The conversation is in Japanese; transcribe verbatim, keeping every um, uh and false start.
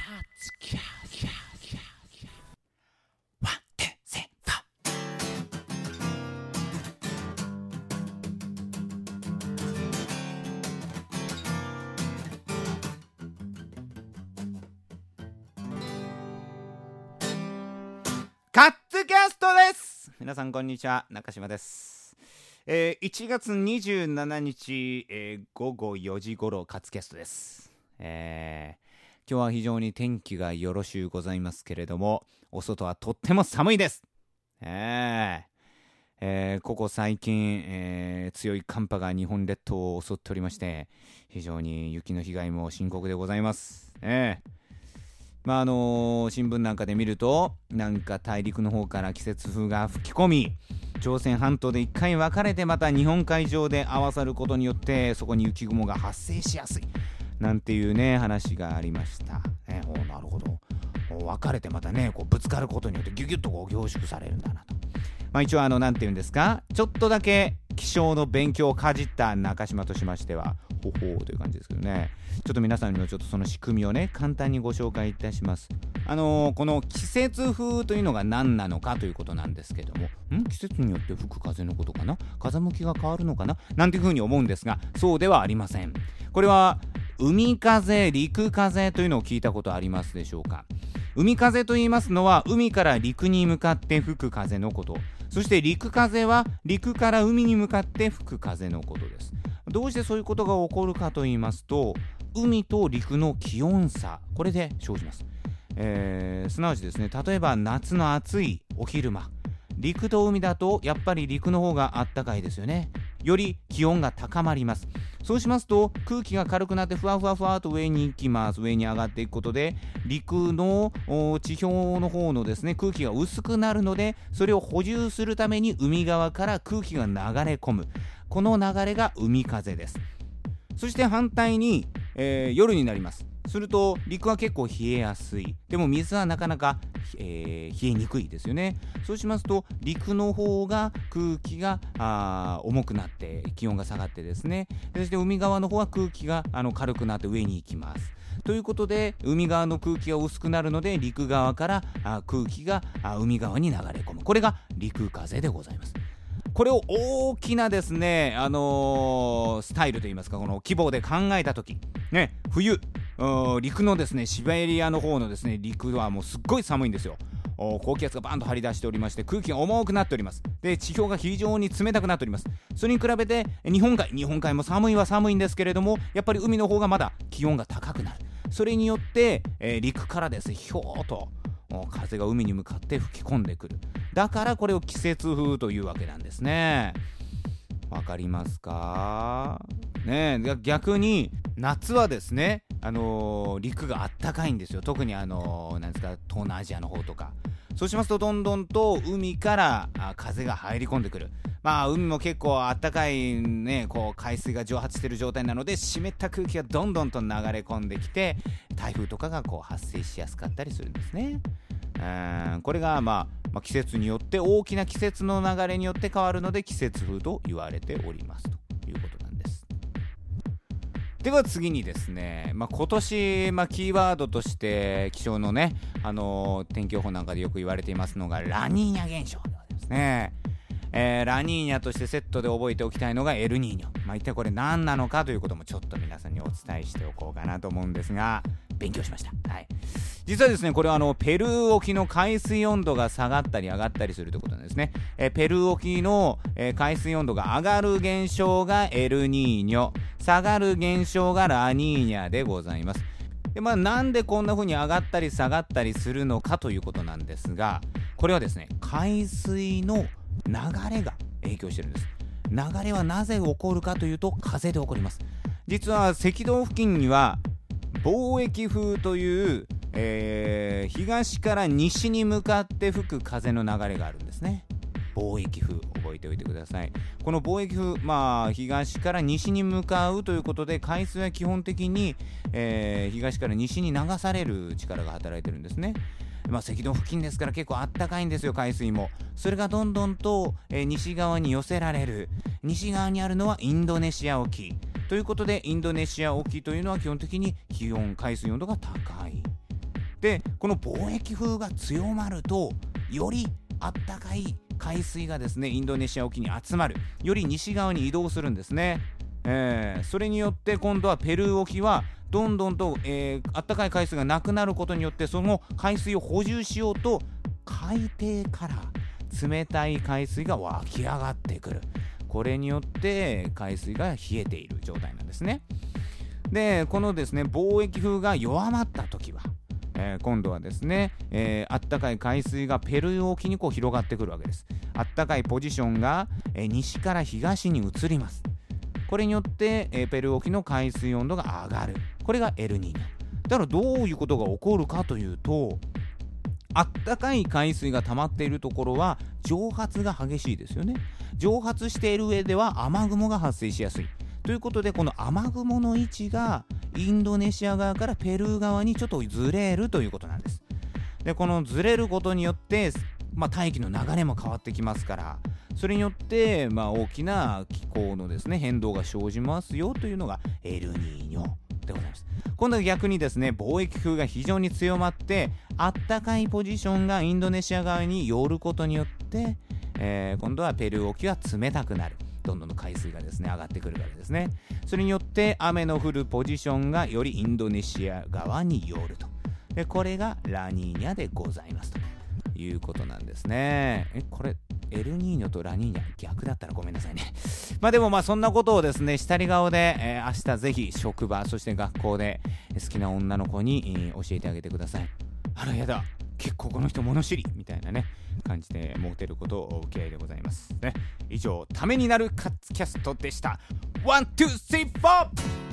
キャーキャーキャーキャーワン、ツー、スリー、フォー。カッツキャストです。皆さんこんにちは、中島です。えー、いちがつにじゅうしちにち、えー、ごごよじ頃カッツキャストです。えー今日は非常に天気がよろしゅうございますけれども、お外はとっても寒いです。えーえー、ここ最近、えー、強い寒波が日本列島を襲っておりまして、非常に雪の被害も深刻でございます。えーまああのー、新聞なんかで見ると、なんか大陸の方から季節風が吹き込み、朝鮮半島で一回分かれてまた日本海上で合わさることによって、そこに雪雲が発生しやすいなんていうね話がありました、ね、おなるほど、分かれてまたねこうぶつかることによってギュギュッとこう凝縮されるんだなと。まあ一応あのなんていうんですか、ちょっとだけ気象の勉強をかじった中島としましてはほほうという感じですけどね、ちょっと皆さんにもちょっとその仕組みをね簡単にご紹介いたします。あのー、この季節風というのが何なのかということなんですけども、ん季節によって吹く風のことかな、風向きが変わるのかななんていうふうに思うんですが、そうではありません。これは海風、陸風というのを聞いたことありますでしょうか。海風と言いますのは海から陸に向かって吹く風のこと、そして陸風は陸から海に向かって吹く風のことです。どうしてそういうことが起こるかと言いますと、海と陸の気温差、これで生じます。えー、すなわちですね、例えば夏の暑いお昼間、陸と海だとやっぱり陸の方があったかいですよね。より気温が高まります。そうしますと空気が軽くなってふわふわふわと上に行きます。上に上がっていくことで陸の地表の方のですね空気が薄くなるので、それを補充するために海側から空気が流れ込む、この流れが海風です。そして反対に、えー、夜になります。すると陸は結構冷えやすい。でも水はなかなか、えー、冷えにくいですよね。そうしますと陸の方が空気があ重くなって気温が下がってですね、そして海側の方は空気があの軽くなって上に行きます。ということで海側の空気が薄くなるので陸側からあ空気があ海側に流れ込む。これが陸風でございます。これを大きなですね、あのー、スタイルといいますか、この規模で考えたとき、ね、冬、陸のですね、シベリアの方のですね、陸はもうすっごい寒いんですよ。高気圧がバーンと張り出しておりまして、空気が重くなっております。で、地表が非常に冷たくなっております。それに比べて日本海、日本海も寒いは寒いんですけれども、やっぱり海の方がまだ気温が高くなる。それによって、えー、陸からですね、ひょーと風が海に向かって吹き込んでくる。だからこれを季節風というわけなんですね。わかりますかね。逆に夏はですね、あのー、陸があったかいんですよ。特にあのー、なんですか、東南アジアの方とか。そうしますとどんどんと海から風が入り込んでくる。まあ海も結構あったかいね、こう海水が蒸発している状態なので、湿った空気がどんどんと流れ込んできて、台風とかがこう発生しやすかったりするんですね。うんこれが、まあ、まあ季節によって大きな季節の流れによって変わるので季節風と言われておりますということなんです。では次にですね、まあ、今年、まあ、キーワードとして気象のね、あのー、天気予報なんかでよく言われていますのがラニーニャ現象でございますね。えー、ラニーニャとしてセットで覚えておきたいのがエルニーニョ、まあ、一体これ何なのかということもちょっと皆さんにお伝えしておこうかなと思うんですが、勉強しました。はい、実はですね、これはあのペルー沖の海水温度が下がったり上がったりするということなんですね。えー、ペルー沖の、えー、海水温度が上がる現象がエルニーニョ、下がる現象がラニーニャでございます。で、まあ、なんでこんな風に上がったり下がったりするのかということなんですが、これはですね、海水の流れが影響してるんです。流れはなぜ起こるかというと風で起こります。実は赤道付近には貿易風という、えー、東から西に向かって吹く風の流れがあるんですね。貿易風、覚えておいてください。この貿易風、まあ東から西に向かうということで、海水は基本的に、えー、東から西に流される力が働いてるんですね。まあ、赤道付近ですから結構あったかいんですよ、海水も。それがどんどんと、えー、西側に寄せられる。西側にあるのはインドネシア沖ということで、インドネシア沖というのは基本的に気温、海水温度が高いでこの貿易風が強まるとよりあったかい海水がですねインドネシア沖に集まる、より西側に移動するんですね。えー、それによって今度はペルー沖はどんどんと、えー、あったかい海水がなくなることによって、その海水を補充しようと海底から冷たい海水が湧き上がってくる。これによって海水が冷えている状態なんですね。でこのですね貿易風が弱まった時は、えー、今度はですね、えー、あったかい海水がペルー沖にこう広がってくるわけです。あったかいポジションが、えー、西から東に移ります。これによって、えー、ペルー沖の海水温度が上がる。これがエルニーニョだから、どういうことが起こるかというと、あったかい海水が溜まっているところは蒸発が激しいですよね。蒸発している上では雨雲が発生しやすいということで、この雨雲の位置がインドネシア側からペルー側にちょっとずれるということなんです。でこのずれることによって、まあ、大気の流れも変わってきますから、それによって、まあ、大きな気候のですね変動が生じますよというのがエルニーニョでございます。今度は逆にですね貿易風が非常に強まって、あったかいポジションがインドネシア側に寄ることによって、えー、今度はペルー沖は冷たくなる。どんどん海水がですね上がってくるわけですね。それによって雨の降るポジションがよりインドネシア側に寄ると。でこれがラニーニャでございますということなんですね。えこれエルニーニョとラニーニャ逆だったらごめんなさいね。まあでもまあそんなことをですね下り顔で、えー、明日ぜひ職場そして学校で好きな女の子に、えー、教えてあげてください。あらやだ、結構この人物知りみたいなね感じでモテることを受け合いでございますね。以上、ためになるカッツキャストでした。ワン、ツー、スリー、フォー